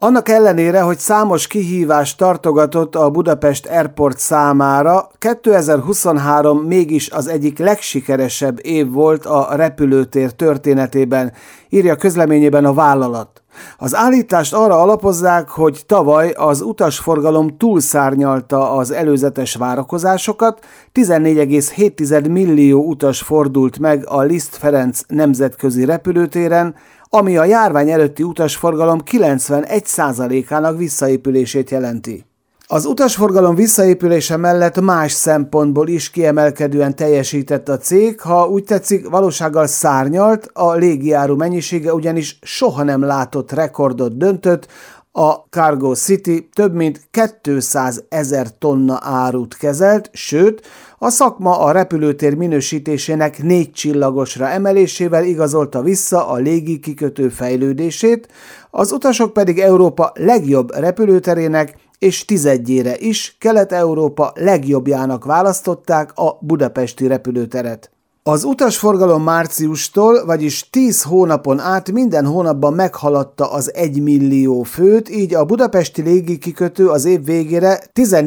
Annak ellenére, hogy számos kihívást tartogatott a Budapest Airport számára, 2023 mégis az egyik legsikeresebb év volt a repülőtér történetében, írja közleményében a vállalat. Az állítást arra alapozzák, hogy tavaly az utasforgalom túlszárnyalta az előzetes várakozásokat, 14,7 millió utas fordult meg a Liszt Ferenc nemzetközi repülőtéren, ami a járvány előtti utasforgalom 91%-ának visszaépülését jelenti. Az utasforgalom visszaépülése mellett más szempontból is kiemelkedően teljesített a cég, ha úgy tetszik, valósággal szárnyalt, a légijáru mennyisége ugyanis soha nem látott rekordot döntött, a Cargo City több mint 200 000 tonna árut kezelt, sőt, a szakma a repülőtér minősítésének 4 csillagosra emelésével igazolta vissza a légi kikötő fejlődését, az utasok pedig Európa legjobb repülőterének és tizedjére is Kelet-Európa legjobbjának választották a budapesti repülőteret. Az utasforgalom márciustól, vagyis 10 hónapon át minden hónapban meghaladta az 1 millió főt, így a budapesti légikikötő az év végére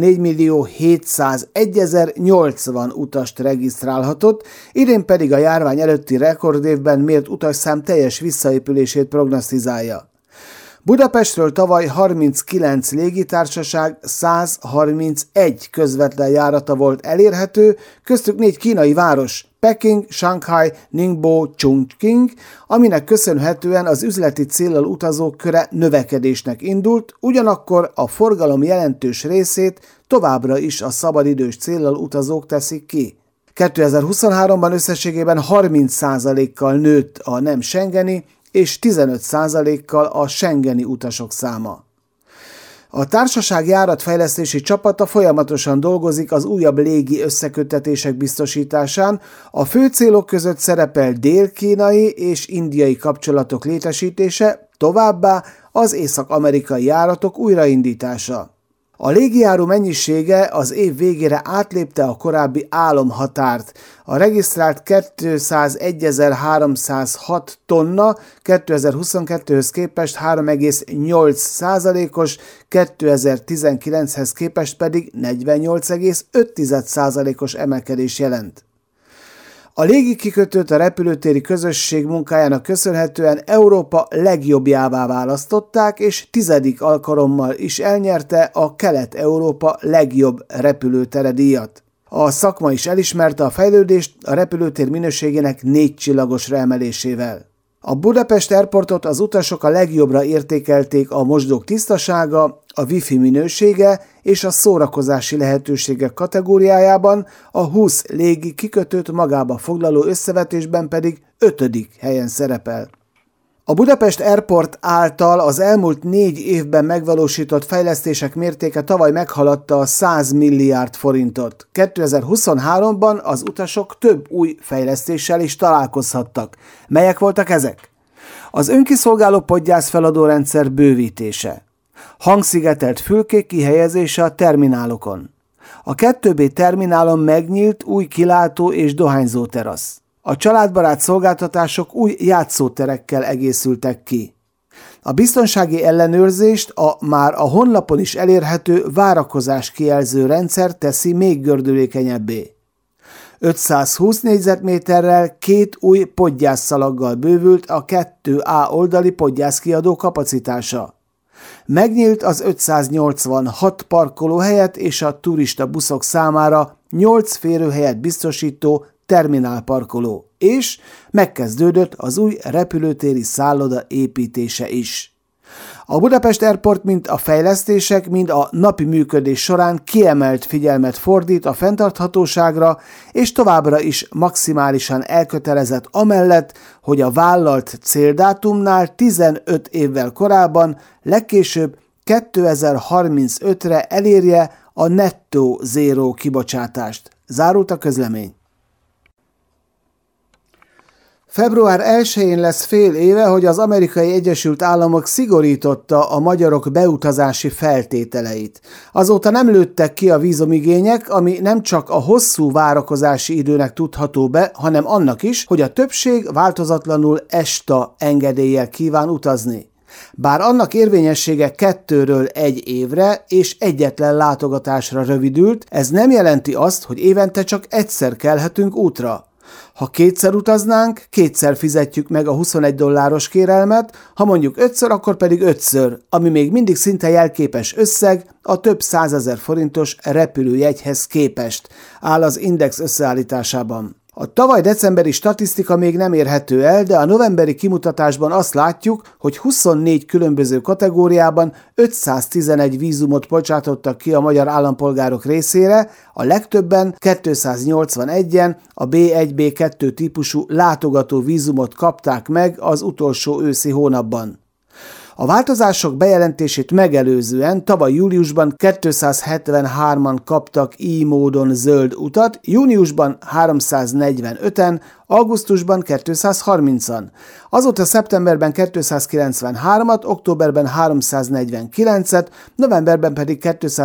14.701.080 utast regisztrálhatott, idén pedig a járvány előtti rekordévben mért utasszám teljes visszaépülését prognosztizálja. Budapestről tavaly 39 légitársaság 131 közvetlen járata volt elérhető, köztük 4 kínai város, Peking, Shanghai, Ningbo, Chongqing, aminek köszönhetően az üzleti céllal utazók köre növekedésnek indult, ugyanakkor a forgalom jelentős részét továbbra is a szabadidős céllal utazók teszik ki. 2023-ban összességében 30%-kal nőtt a nem schengeni és 15%-kal a schengeni utasok száma. A társaság járatfejlesztési csapata folyamatosan dolgozik az újabb légi összeköttetések biztosításán, a fő célok között szerepel dél-kínai és indiai kapcsolatok létesítése, továbbá az észak-amerikai járatok újraindítása. A légijáru mennyisége az év végére átlépte a korábbi álomhatárt. A regisztrált 201.306 tonna 2022-höz képest 3,8%-os, 2019-hez képest pedig 48,5%-os emelkedés jelent. A légikikötőt a repülőtéri közösség munkájának köszönhetően Európa legjobbjává választották, és 10. alkalommal is elnyerte a Kelet-Európa legjobb repülőtere díjat. A szakma is elismerte a fejlődést a repülőtér minőségének 4 csillagosra emelésével. A Budapest Airportot az utasok a legjobbra értékelték a mosdók tisztasága, a wifi minősége és a szórakozási lehetőségek kategóriájában, a 20 légi kikötőt magába foglaló összevetésben pedig 5. helyen szerepel. A Budapest Airport által az elmúlt 4 évben megvalósított fejlesztések mértéke tavaly meghaladta a 100 milliárd forintot. 2023-ban az utasok több új fejlesztéssel is találkozhattak. Melyek voltak ezek? Az önkiszolgáló podgyászfeladó rendszer bővítése. Hangszigetelt fülkék kihelyezése a terminálokon. A 2B terminálon megnyílt új kilátó és dohányzó terasz. A családbarát szolgáltatások új játszóterekkel egészültek ki. A biztonsági ellenőrzést már a honlapon is elérhető várakozás kijelző rendszer teszi még gördülékenyebbé. 520 négyzetméterrel 2 új podgyászszalaggal bővült a 2A oldali podgyászkiadó kapacitása. Megnyílt az 586 parkolóhelyet és a turista buszok számára 8 férőhelyet biztosító terminálparkoló, és megkezdődött az új repülőtéri szálloda építése is. A Budapest Airport mind a fejlesztések, mind a napi működés során kiemelt figyelmet fordít a fenntarthatóságra, és továbbra is maximálisan elkötelezett amellett, hogy a vállalt céldátumnál 15 évvel korábban, legkésőbb 2035-re elérje a nettó zéró kibocsátást. Zárult a közlemény. Február 1-én lesz fél éve, hogy az Amerikai Egyesült Államok szigorította a magyarok beutazási feltételeit. Azóta nem lőttek ki a vízumigények, ami nem csak a hosszú várakozási időnek tudható be, hanem annak is, hogy a többség változatlanul ESTA engedéllyel kíván utazni. Bár annak érvényessége 2-ről 1 évre és egyetlen látogatásra rövidült, ez nem jelenti azt, hogy évente csak egyszer kelhetünk útra. Ha 2-szer utaznánk, 2-szer fizetjük meg a $21 kérelmet, ha mondjuk 5-ször, akkor pedig 5-ször, ami még mindig szinte jelképes összeg a több 100 000 forintos repülőjegyhez képest, áll az Index összeállításában. A tavaly decemberi statisztika még nem érhető el, de a novemberi kimutatásban azt látjuk, hogy 24 különböző kategóriában 511 vízumot bocsátottak ki a magyar állampolgárok részére, a legtöbben 281-en a B1-B2 típusú látogató vízumot kapták meg az utolsó őszi hónapban. A változások bejelentését megelőzően tavaly júliusban 273-an kaptak így módon zöld utat, júniusban 345-en, augusztusban 230-an. Azóta szeptemberben 293-at, októberben 349-et, novemberben pedig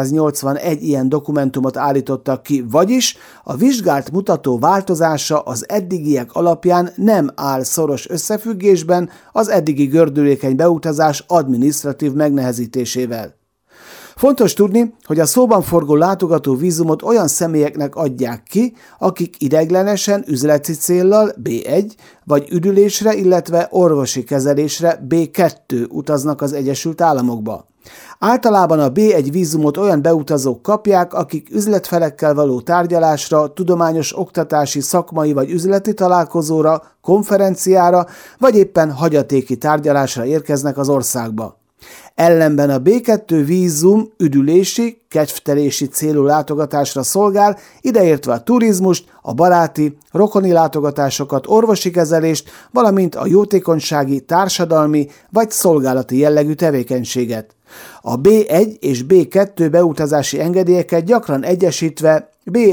281 ilyen dokumentumot állítottak ki, vagyis a vizsgált mutató változása az eddigiek alapján nem áll szoros összefüggésben az eddigi gördülékeny beutazás adminisztratív megnehezítésével. Fontos tudni, hogy a szóban forgó látogató vízumot olyan személyeknek adják ki, akik ideiglenesen üzleti céllal B1 vagy üdülésre, illetve orvosi kezelésre B2 utaznak az Egyesült Államokba. Általában a B1 vízumot olyan beutazók kapják, akik üzletfelekkel való tárgyalásra, tudományos, oktatási, szakmai vagy üzleti találkozóra, konferenciára, vagy éppen hagyatéki tárgyalásra érkeznek az országba. Ellenben a B2 vízum üdülési, kedvtelési célú látogatásra szolgál, ideértve a turizmust, a baráti, rokoni látogatásokat, orvosi kezelést, valamint a jótékonysági, társadalmi vagy szolgálati jellegű tevékenységet. A B1 és B2 beutazási engedélyeket gyakran egyesítve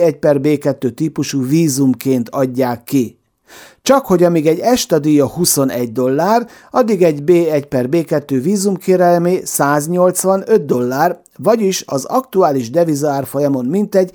B1/B2 típusú vízumként adják ki. Csak hogy amíg egy ESTA díja $21, addig egy B1/B2 vízumkérelmé $185, vagyis az aktuális devizaárfolyamon mintegy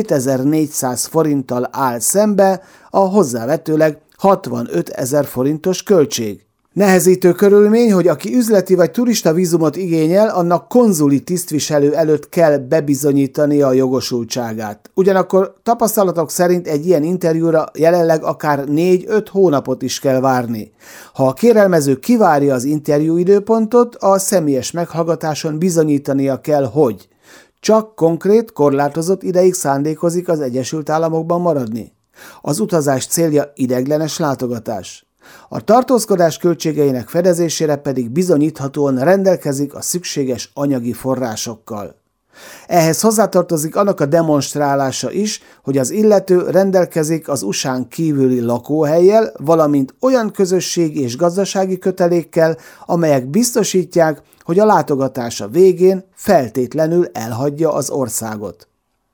7400 forinttal áll szembe a hozzávetőleg 65 000 forintos költség. Nehezítő körülmény, hogy aki üzleti vagy turista vízumot igényel, annak konzuli tisztviselő előtt kell bebizonyítania a jogosultságát. Ugyanakkor tapasztalatok szerint egy ilyen interjúra jelenleg akár 4-5 hónapot is kell várni. Ha a kérelmező kivárja az interjú időpontot, a személyes meghallgatáson bizonyítania kell, hogy csak konkrét, korlátozott ideig szándékozik az Egyesült Államokban maradni. Az utazás célja ideiglenes látogatás. A tartózkodás költségeinek fedezésére pedig bizonyíthatóan rendelkezik a szükséges anyagi forrásokkal. Ehhez hozzátartozik annak a demonstrálása is, hogy az illető rendelkezik az USA-n kívüli lakóhellyel, valamint olyan közösségi és gazdasági kötelékkel, amelyek biztosítják, hogy a látogatása végén feltétlenül elhagyja az országot.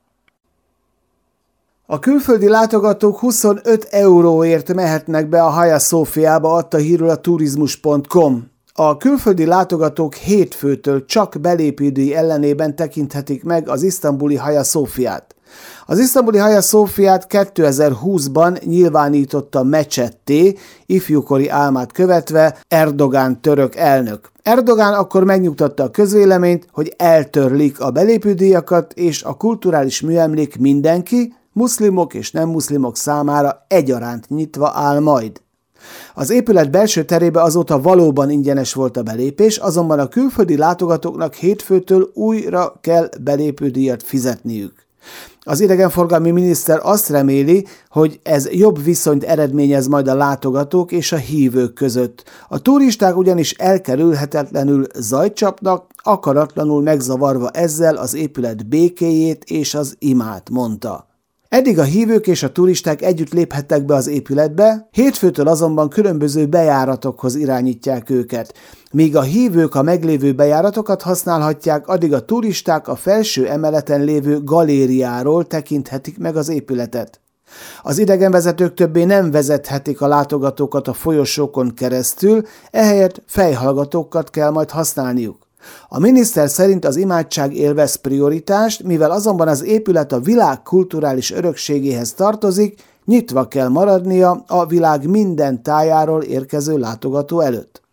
A külföldi látogatók 25 euróért mehetnek be a Hagia Sophiába, adta hírül a turizmus.com. A külföldi látogatók hétfőtől csak belépődíj ellenében tekinthetik meg az isztambuli Hagia Sophiát. Az isztambuli Hagia Sophiát 2020-ban nyilvánította mecsetté, ifjúkori álmát követve Erdogán török elnök. Erdogán akkor megnyugtatta a közvéleményt, hogy eltörlik a belépődíjakat, és a kulturális műemlék mindenki, muszlimok és nem muszlimok számára egyaránt nyitva áll majd. Az épület belső terébe azóta valóban ingyenes volt a belépés, azonban a külföldi látogatóknak hétfőtől újra kell belépődíjat fizetniük. Az idegenforgalmi miniszter azt reméli, hogy ez jobb viszonyt eredményez majd a látogatók és a hívők között. A turisták ugyanis elkerülhetetlenül zajt csapnak, akaratlanul megzavarva ezzel az épület békéjét és az imát, mondta. Eddig a hívők és a turisták együtt léphettek be az épületbe, hétfőtől azonban különböző bejáratokhoz irányítják őket. Míg a hívők a meglévő bejáratokat használhatják, addig a turisták a felső emeleten lévő galériáról tekinthetik meg az épületet. Az idegenvezetők többé nem vezethetik a látogatókat a folyosókon keresztül, ehelyett fejhallgatókat kell majd használniuk. A miniszter szerint az imádság élvez prioritást, mivel azonban az épület a világ kulturális örökségéhez tartozik, nyitva kell maradnia a világ minden tájáról érkező látogató előtt.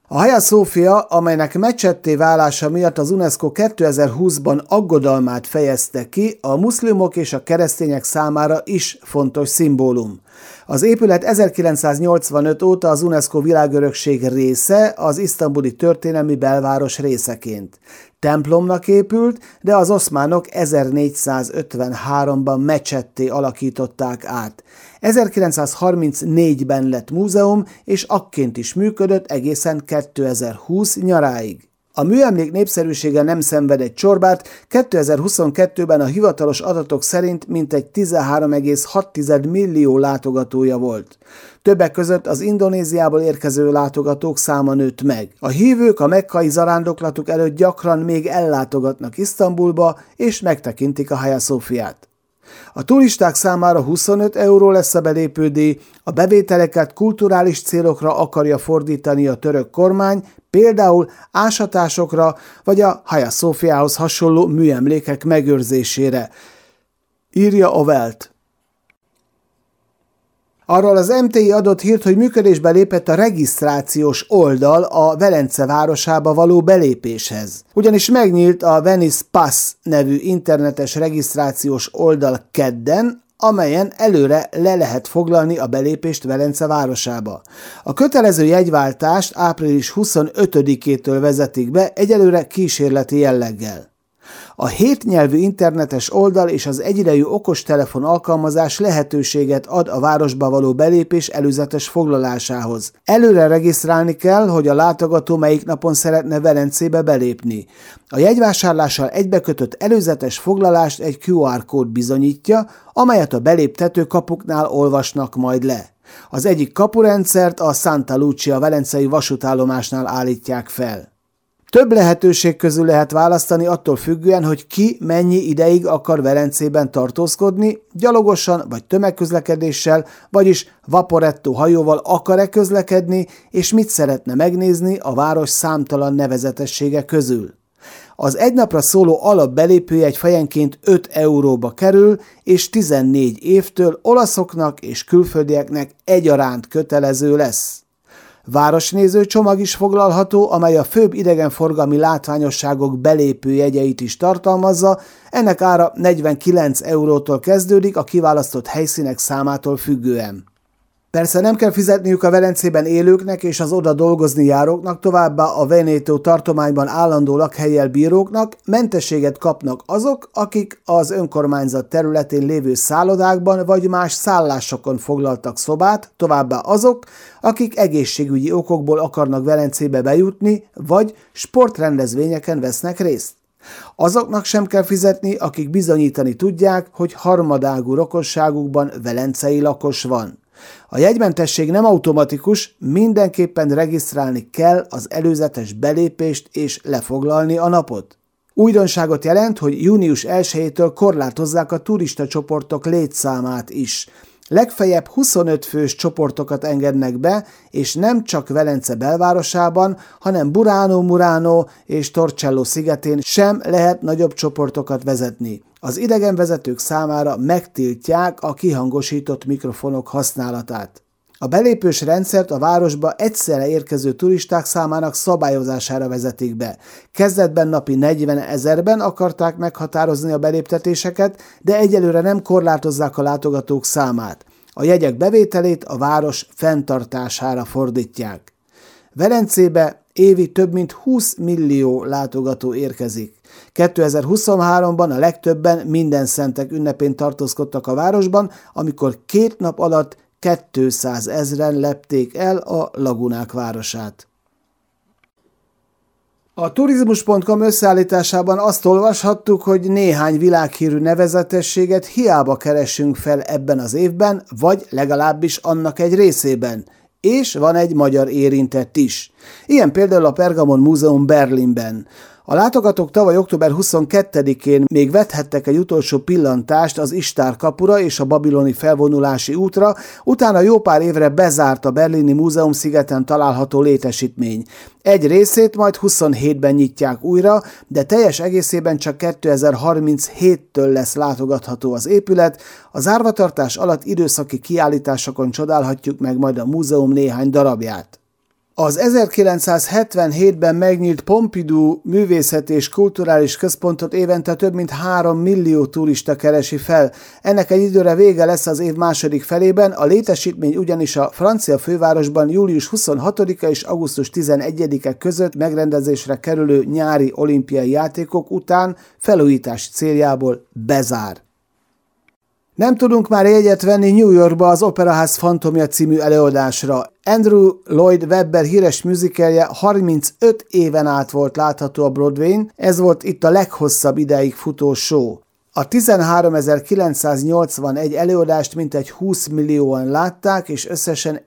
A Hagia Sophia, amelynek mecsetté válása miatt az UNESCO 2020-ban aggodalmát fejezte ki, a muszlimok és a keresztények számára is fontos szimbólum. Az épület 1985 óta az UNESCO világörökség része, az isztambuli történelmi belváros részeként. Templomnak épült, de az oszmánok 1453-ban mecsetté alakították át. 1934-ben lett múzeum, és akként is működött egészen 2020 nyaráig. A műemlék népszerűsége nem szenvedett csorbát, 2022-ben a hivatalos adatok szerint mintegy 13,6 millió látogatója volt. Többek között az Indonéziából érkező látogatók száma nőtt meg. A hívők a mekkai zarándoklatuk előtt gyakran még ellátogatnak Isztambulba, és megtekintik a Hagia Sophiát. A turisták számára 25 euró lesz a belépődíj, a bevételeket kulturális célokra akarja fordítani a török kormány, például ásatásokra vagy a Hagia Sophiához hasonló műemlékek megőrzésére, írja a Welt. Arról az MTI adott hírt, hogy működésbe lépett a regisztrációs oldal a Velence városába való belépéshez. Ugyanis megnyílt a Venice Pass nevű internetes regisztrációs oldal kedden, amelyen előre le lehet foglalni a belépést Velence városába. A kötelező jegyváltást április 25-től vezetik be, egyelőre kísérleti jelleggel. A 7 nyelvű internetes oldal és az egyidejű okostelefon alkalmazás lehetőséget ad a városba való belépés előzetes foglalásához. Előre regisztrálni kell, hogy a látogató melyik napon szeretne Velencébe belépni. A jegyvásárlással egybekötött előzetes foglalást egy QR kód bizonyítja, amelyet a beléptető kapuknál olvasnak majd le. Az egyik kapurendszert a Santa Lucia velencei vasútállomásnál állítják fel. Több lehetőség közül lehet választani attól függően, hogy ki mennyi ideig akar Velencében tartózkodni, gyalogosan vagy tömegközlekedéssel, vagyis vaporetto hajóval akar-e közlekedni, és mit szeretne megnézni a város számtalan nevezetessége közül. Az egy napra szóló alapbelépőjegy fejenként 5 euróba kerül, és 14 évtől olaszoknak és külföldieknek egyaránt kötelező lesz. Városnéző csomag is foglalható, amely a főbb idegenforgalmi látványosságok belépőjegyeit is tartalmazza, ennek ára 49 eurótól kezdődik a kiválasztott helyszínek számától függően. Persze nem kell fizetniük a Velencében élőknek és az oda dolgozni járóknak, továbbá a Veneto tartományban állandó lakhellyel bíróknak, mentességet kapnak azok, akik az önkormányzat területén lévő szállodákban vagy más szállásokon foglaltak szobát, továbbá azok, akik egészségügyi okokból akarnak Velencébe bejutni, vagy sportrendezvényeken vesznek részt. Azoknak sem kell fizetni, akik bizonyítani tudják, hogy harmadágú rokonságukban velencei lakos van. A jegymentesség nem automatikus, mindenképpen regisztrálni kell az előzetes belépést és lefoglalni a napot. Újdonságot jelent, hogy június 1-től korlátozzák a turista csoportok létszámát is. Legfeljebb 25 fős csoportokat engednek be, és nem csak Velence belvárosában, hanem Burano Murano és Torcello szigetén sem lehet nagyobb csoportokat vezetni. Az idegenvezetők számára megtiltják a kihangosított mikrofonok használatát. A belépős rendszert a városba egyszerre érkező turisták számának szabályozására vezetik be. Kezdetben napi 40 000-ben akarták meghatározni a beléptetéseket, de egyelőre nem korlátozzák a látogatók számát. A jegyek bevételét a város fenntartására fordítják. Velencébe évi több mint 20 millió látogató érkezik. 2023-ban a legtöbben Mindenszentek ünnepén tartózkodtak a városban, amikor 2 nap alatt 200 000-en lepték el a lagunák városát. A turizmus.com összeállításában azt olvashattuk, hogy néhány világhírű nevezetességet hiába keresünk fel ebben az évben, vagy legalábbis annak egy részében. És van egy magyar érintett is. Ilyen például a Pergamon Múzeum Berlinben. A látogatók tavaly október 22-én még vethettek egy utolsó pillantást az Istár kapura és a babiloni felvonulási útra, utána jó pár évre bezárt a berlini Múzeum szigeten található létesítmény. Egy részét majd 27-ben nyitják újra, de teljes egészében csak 2037-től lesz látogatható az épület, a zárvatartás alatt időszaki kiállításokon csodálhatjuk meg majd a múzeum néhány darabját. Az 1977-ben megnyílt Pompidou Művészeti és Kulturális Központot évente több mint 3 millió turista keresi fel. Ennek egy időre vége lesz az év második felében, a létesítmény ugyanis a francia fővárosban július 26-a és augusztus 11-e között megrendezésre kerülő nyári olimpiai játékok után felújítás céljából bezár. Nem tudunk már jegyet venni New Yorkba az Operaház Fantomja című előadásra. Andrew Lloyd Webber híres musicalje 35 éven át volt látható a Broadwayn, ez volt itt a leghosszabb ideig futó show. A 13.981 előadást mintegy 20 millióan látták, és összesen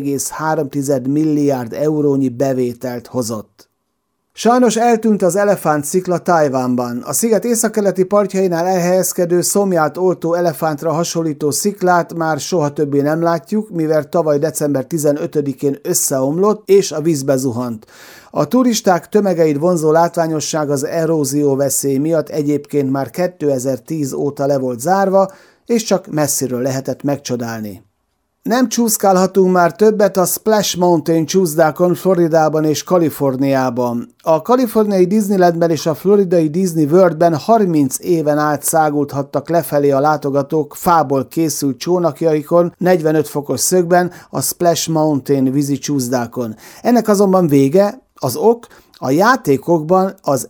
1,3 milliárd eurónyi bevételt hozott. Sajnos eltűnt az elefántszikla Tajvanban. A sziget északkeleti partjainál elhelyezkedő szomját oltó elefántra hasonlító sziklát már soha többé nem látjuk, mivel tavaly december 15-én összeomlott és a vízbe zuhant. A turisták tömegeit vonzó látványosság az erózió veszély miatt egyébként már 2010 óta le volt zárva, és csak messziről lehetett megcsodálni. Nem csúszkálhatunk már többet a Splash Mountain csúszdákon Floridában és Kaliforniában. A kaliforniai Disneylandben és a floridai Disney Worldben 30 éven át száguldhattak lefelé a látogatók fából készült csónakjaikon 45 fokos szögben a Splash Mountain vízi csúszdákon. Ennek azonban vége, az ok, a játékokban az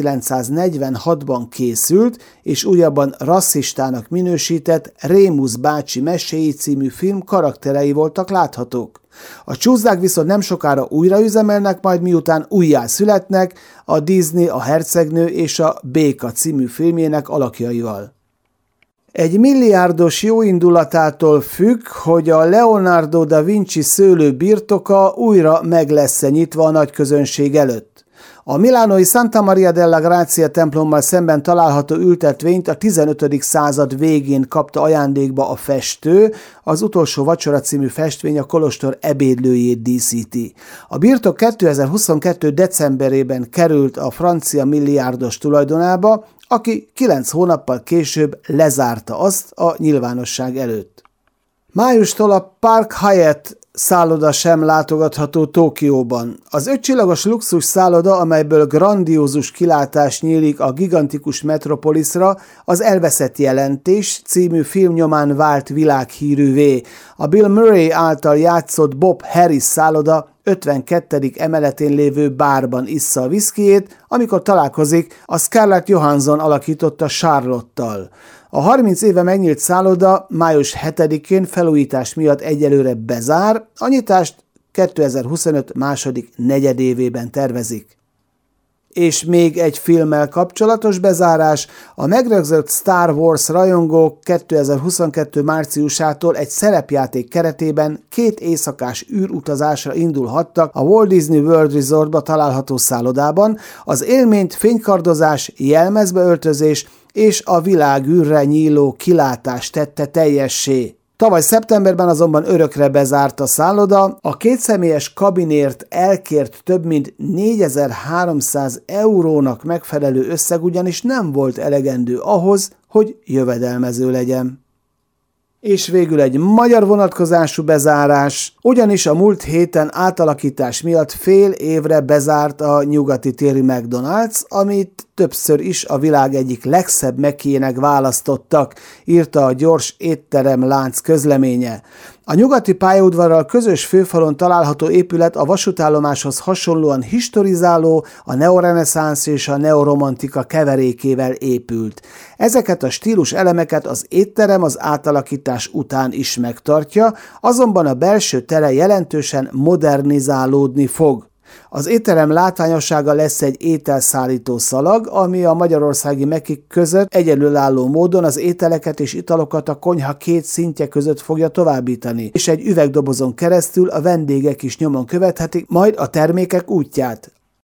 1946-ban készült és újabban rasszistának minősített Rémusz bácsi meséi című film karakterei voltak láthatók. A csúszdák viszont nem sokára újraüzemelnek, majd miután újjászületnek a Disney a Hercegnő és a Béka című filmjének alakjaival. Egy milliárdos jóindulatától függ, hogy a Leonardo da Vinci szőlő birtoka újra meg lesz-e nyitva a nagy közönség előtt. A milánói Santa Maria della Grazia templommal szemben található ültetvényt a 15. század végén kapta ajándékba a festő, az Utolsó vacsora című festvény a kolostor ebédlőjét díszíti. A birtok 2022. decemberében került a francia milliárdos tulajdonába, aki 9 hónappal később lezárta azt a nyilvánosság előtt. Májustól a Park Hyatt szálloda sem látogatható Tokióban. Az 5 csillagos luxus szálloda, amelyből grandiózus kilátás nyílik a gigantikus metropoliszra, az Elveszett jelentés című film nyomán vált világhírűvé. A Bill Murray által játszott Bob Harris szálloda 52. emeletén lévő bárban issza a viszkijét, amikor találkozik a Scarlett Johansson alakította Charlotte-tal. A 30 éve megnyílt szálloda május 7-én felújítás miatt egyelőre bezár, a nyitást 2025 második negyedévében tervezik. És még egy filmmel kapcsolatos bezárás, a megrögzött Star Wars rajongók 2022. márciusától egy szerepjáték keretében 2 éjszakás űrutazásra indulhattak a Walt Disney World Resortba található szállodában, az élményt fénykardozás, jelmezbeöltözés és a világűrre nyíló kilátás tette teljessé. Tavaly szeptemberben azonban örökre bezárt a szálloda, a 2 személyes kabinért elkért több mint 4300 eurónak megfelelő összeg ugyanis nem volt elegendő ahhoz, hogy jövedelmező legyen. És végül egy magyar vonatkozású bezárás, ugyanis a múlt héten átalakítás miatt fél évre bezárt a nyugati téri McDonald's, amit többször is a világ egyik legszebb Mac-jének választottak, írta a gyors étterem lánc közleménye. A nyugati pályaudvarral közös főfalon található épület a vasútállomáshoz hasonlóan historizáló, a neoreneszánsz és a neoromantika keverékével épült. Ezeket a stílus elemeket az étterem az átalakítás után is megtartja, azonban a belső tere jelentősen modernizálódni fog. Az étterem látványossága lesz egy ételszállító szalag, ami a magyarországi Mekik között egyedülálló módon az ételeket és italokat a konyha 2 szintje között fogja továbbítani, és egy üvegdobozon keresztül a vendégek is nyomon követhetik majd a termékek útját.